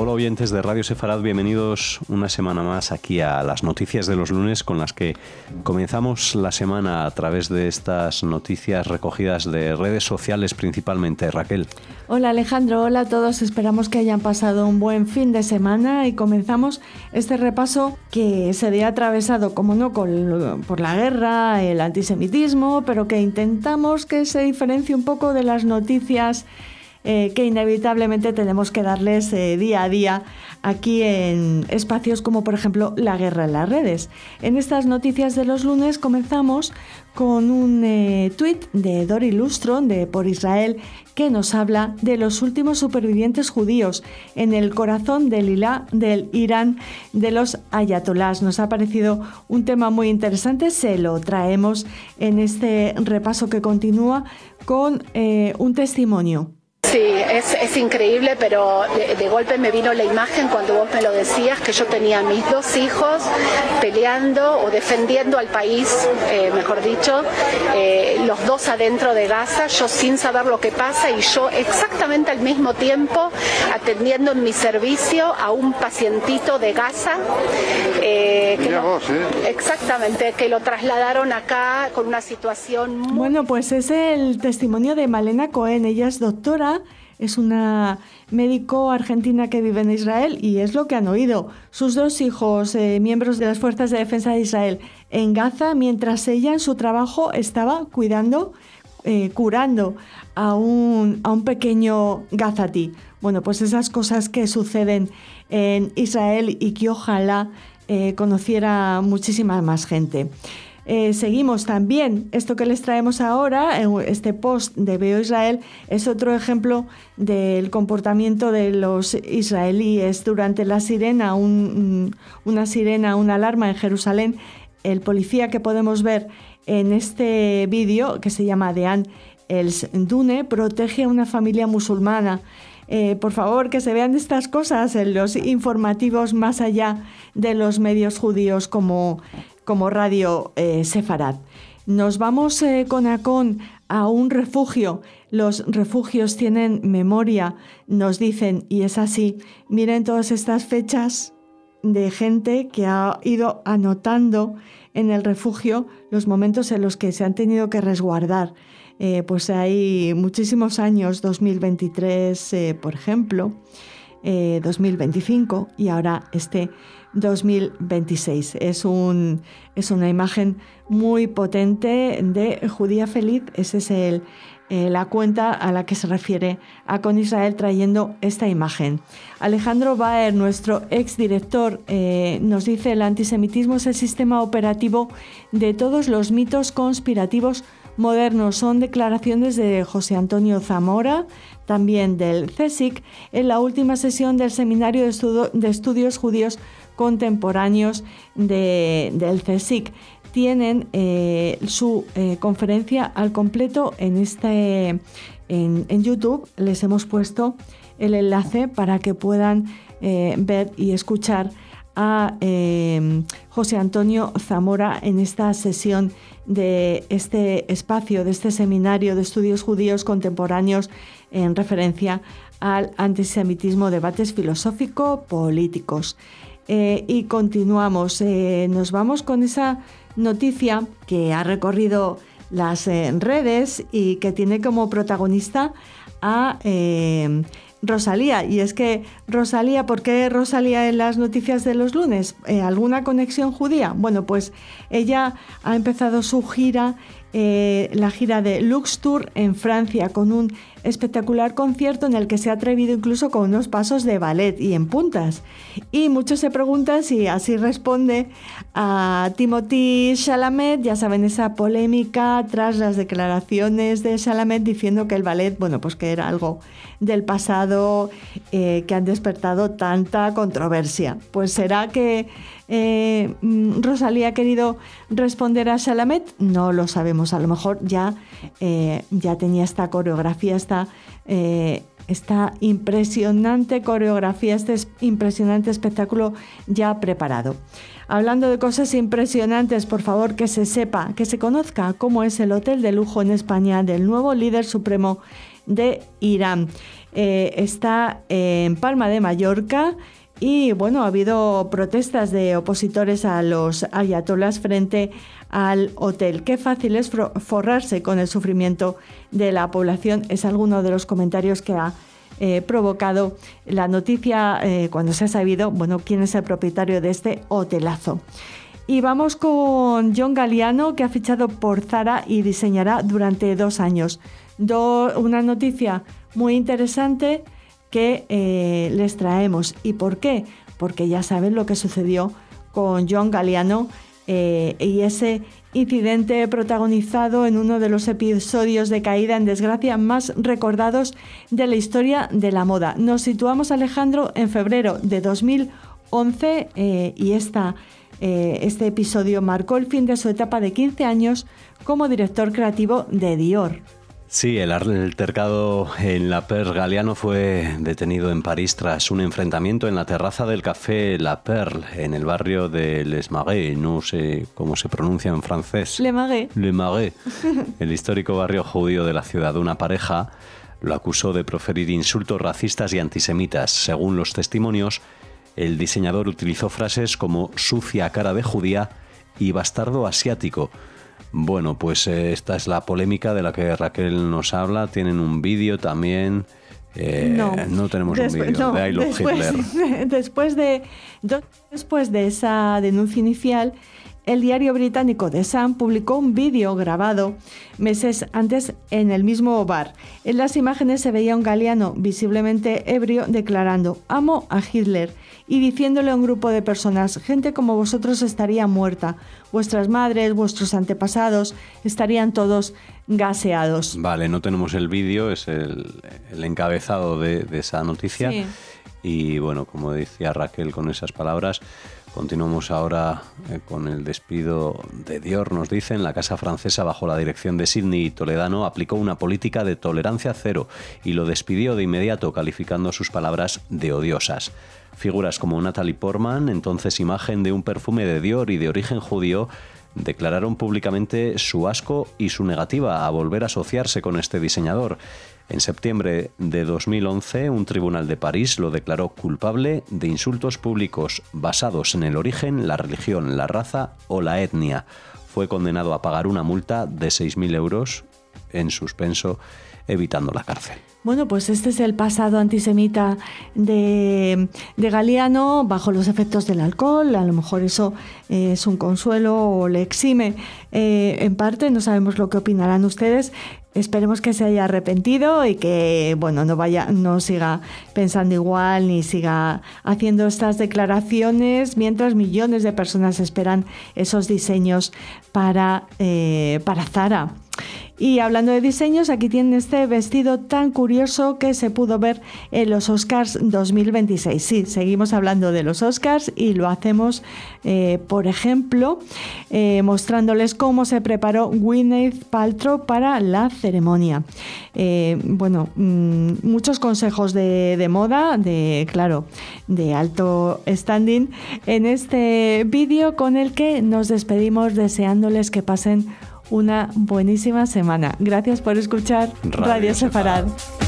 Hola oyentes de Radio Sefarad, bienvenidos una semana más aquí a las noticias de los lunes con las que comenzamos la semana a través de estas noticias recogidas de redes sociales principalmente. Raquel. Hola Alejandro, hola a todos, esperamos que hayan pasado un buen fin de semana y comenzamos este repaso que se ve atravesado, como no, por la guerra, el antisemitismo, pero que intentamos que se diferencie un poco de las noticias que inevitablemente tenemos que darles día a día aquí en espacios como por ejemplo la guerra en las redes. En estas noticias de los lunes comenzamos con un tuit de Dori Lustron de Por Israel que nos habla de los últimos supervivientes judíos en el corazón del Irán de los ayatolás. Nos ha parecido un tema muy interesante, se lo traemos en este repaso que continúa con un testimonio. Sí, es increíble, pero de golpe me vino la imagen cuando vos me lo decías, que yo tenía a mis dos hijos peleando o defendiendo al país, mejor dicho, los dos adentro de Gaza, yo sin saber lo que pasa y yo exactamente al mismo tiempo atendiendo en mi servicio a un pacientito de Gaza. Exactamente, que lo trasladaron acá con una situación muy... Bueno, pues es el testimonio de Malena Cohen, ella es doctora. Es una médico argentina que vive en Israel y es lo que han oído. Sus dos hijos, miembros de las Fuerzas de Defensa de Israel, en Gaza, mientras ella en su trabajo estaba curando a un pequeño gazatí. Bueno, pues esas cosas que suceden en Israel y que ojalá conociera muchísima más gente. Seguimos también, esto que les traemos ahora, este post de Veo Israel, es otro ejemplo del comportamiento de los israelíes durante la sirena, una alarma en Jerusalén. El policía que podemos ver en este vídeo, que se llama Dean El-Dune, protege a una familia musulmana. Por favor, que se vean estas cosas en los informativos más allá de los medios judíos como Radio Sefarad. Nos vamos con Acon a un refugio. Los refugios tienen memoria, nos dicen, y es así. Miren todas estas fechas de gente que ha ido anotando en el refugio los momentos en los que se han tenido que resguardar. Pues hay muchísimos años, 2023, por ejemplo, 2025 y ahora este 2026. Es una imagen muy potente de Judía Feliz. Esa es la cuenta a la que se refiere Acon Israel trayendo esta imagen. Alejandro Baer, nuestro exdirector, nos dice: el antisemitismo es el sistema operativo de todos los mitos conspirativos modernos. Son declaraciones de José Antonio Zamora, también del CSIC, en la última sesión del Seminario de Estudios Judíos Contemporáneos del CSIC. Tienen su conferencia al completo en YouTube. Les hemos puesto el enlace para que puedan ver y escuchar a José Antonio Zamora en esta sesión de este espacio, de este seminario de estudios judíos contemporáneos en referencia al antisemitismo, debates filosófico-políticos. Y continuamos, nos vamos con esa noticia que ha recorrido las redes y que tiene como protagonista a Rosalía. Y es que Rosalía, ¿por qué Rosalía en las noticias de los lunes? ¿Alguna conexión judía? Bueno, pues ella ha empezado su gira, la gira de Lux Tour en Francia, con un espectacular concierto en el que se ha atrevido incluso con unos pasos de ballet y en puntas. Y muchos se preguntan si así responde a Timothée Chalamet. Ya saben, esa polémica tras las declaraciones de Chalamet diciendo que el ballet, bueno, pues que era algo del pasado, que han despertado tanta controversia. Pues será que Rosalía ha querido responder a Chalamet, no lo sabemos. A lo mejor ya tenía esta coreografía, esta impresionante coreografía, este impresionante espectáculo ya preparado. Hablando de cosas impresionantes, por favor, que se sepa, que se conozca cómo es el hotel de lujo en España del nuevo líder supremo de Irán. Está en Palma de Mallorca y bueno, ha habido protestas de opositores a los ayatolás frente al hotel. Qué fácil es forrarse con el sufrimiento de la población, es alguno de los comentarios que ha provocado la noticia cuando se ha sabido, bueno, quién es el propietario de este hotelazo. Y vamos con John Galliano, que ha fichado por Zara y diseñará durante 2 años. Una noticia muy interesante que les traemos. ¿Y por qué? Porque ya saben lo que sucedió con John Galliano y ese incidente protagonizado en uno de los episodios de caída en desgracia más recordados de la historia de la moda. Nos situamos, Alejandro, en febrero de 2011 y este episodio marcó el fin de su etapa de 15 años como director creativo de Dior. Sí, el altercado en La Perle. Galliano fue detenido en París tras un enfrentamiento en la terraza del café La Perle, en el barrio de Les Marais, no sé cómo se pronuncia en francés. Le Marais. Le Marais, el histórico barrio judío de la ciudad. Una pareja lo acusó de proferir insultos racistas y antisemitas. Según los testimonios, el diseñador utilizó frases como sucia cara de judía y bastardo asiático. Bueno, pues esta es la polémica de la que Raquel nos habla. Tienen un vídeo también. No tenemos un vídeo de I Love Hitler. Después de esa denuncia inicial, el diario británico The Sun publicó un vídeo grabado meses antes en el mismo bar. En las imágenes se veía un Galliano visiblemente ebrio declarando «Amo a Hitler» y diciéndole a un grupo de personas «Gente como vosotros estaría muerta, vuestras madres, vuestros antepasados estarían todos gaseados». Vale, no tenemos el vídeo, es el encabezado de esa noticia. Sí. Y bueno, como decía Raquel con esas palabras, continuamos ahora con el despido de Dior. Nos dicen, la casa francesa, bajo la dirección de Sidney Toledano, aplicó una política de tolerancia cero y lo despidió de inmediato, calificando sus palabras de odiosas. Figuras como Natalie Portman, entonces imagen de un perfume de Dior y de origen judío, declararon públicamente su asco y su negativa a volver a asociarse con este diseñador. En septiembre de 2011, un tribunal de París lo declaró culpable de insultos públicos basados en el origen, la religión, la raza o la etnia. Fue condenado a pagar una multa de 6.000 euros en suspenso, evitando la cárcel. Bueno, pues este es el pasado antisemita de Galliano bajo los efectos del alcohol. A lo mejor eso es un consuelo o le exime en parte. No sabemos lo que opinarán ustedes. Esperemos que se haya arrepentido y que bueno, no siga pensando igual ni siga haciendo estas declaraciones mientras millones de personas esperan esos diseños para Zara. Y hablando de diseños, aquí tienen este vestido tan curioso que se pudo ver en los Oscars 2026. Sí, seguimos hablando de los Oscars y lo hacemos, por ejemplo, mostrándoles cómo se preparó Gwyneth Paltrow para la ceremonia. Muchos consejos de moda, de alto standing, en este vídeo con el que nos despedimos deseándoles que pasen una buenísima semana. Gracias por escuchar Radio Sefarad.